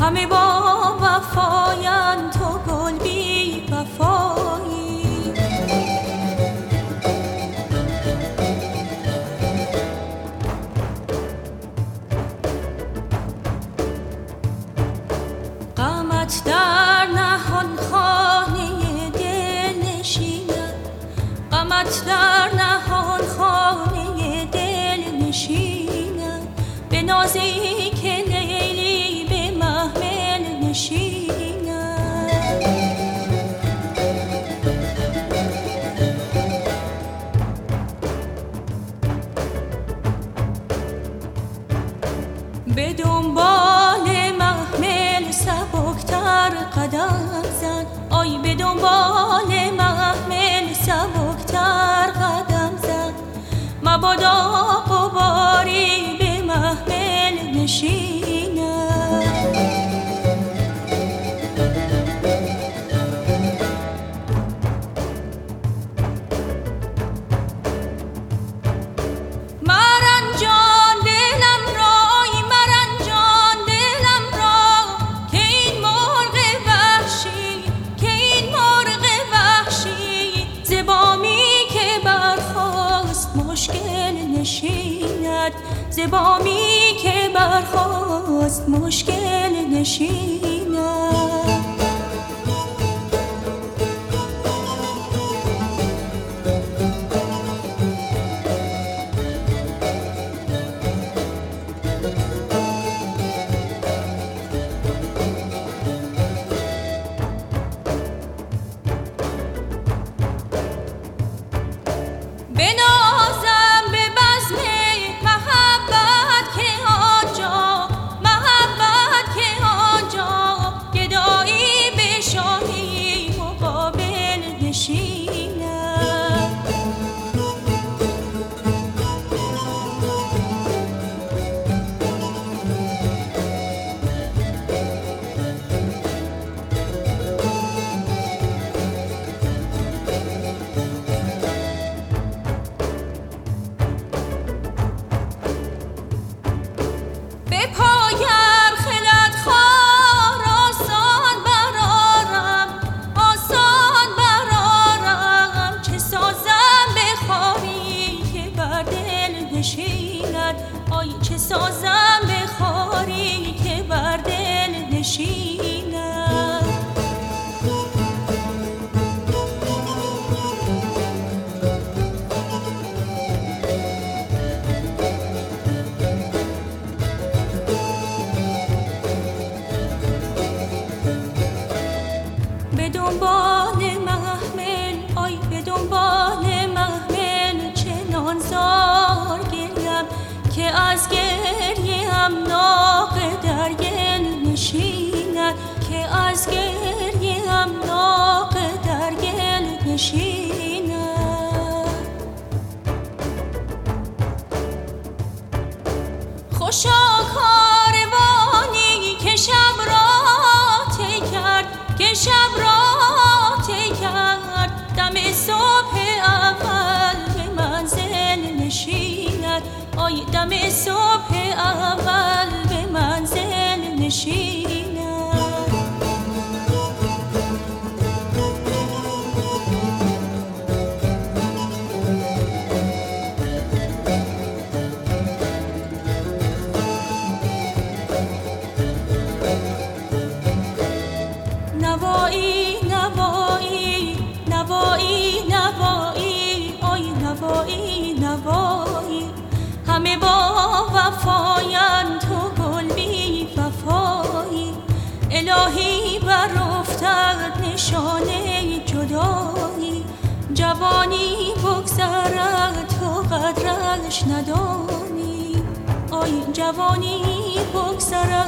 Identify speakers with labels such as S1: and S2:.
S1: همه با وفاین، تو گل بی وفایی. غمت در نهان خانه دل نشیند، غمت در نهان خانه دل نشیند، به نازی که لیلی به محمل نشیند. به دنبال محمل سبکتر قدم زن، آی به دنبال محمل سبکتر قدم زن، مبادا غباری به محمل نشیند. مرنجان دلم رای، مرنجان دلم را، که این مرغ وحشی، که این مرغ وحشی، ز بامی که برخاست مشکل نشیند، ز بامی که برخاست مشکل نشیند. بنازم به بزم محبت که آنجا، محبت که آنجا، گدایی به شاهی مقابل نشیند. به پایم خلد خوار آسان برارم، آسان برارم، چه سازم به خاری که بر دل نشیند، آی چه سازم به خاری که بر دل نشیند. به دنبال محمل، آی به دنبال محمل، چنان زار گریم که از گریه‌ام ناقه در گل نشیند، که از گریه‌ام ناقه در گل نشیند. خوشا کاروانی که شب را طی کرد، که شب را طی کرد، دم صبح اول به منزل نشیند، آی دم صبح اول به منزل نشیند. نوایی نوایی نوایی نوایی، آی نوایی نوایی، همه با وفاین، تو گل بی وفایی. الهی بر افتد نشانه جدایی، جوانی بگذرد تو قدرش ندانی، آی جوانی بگذرد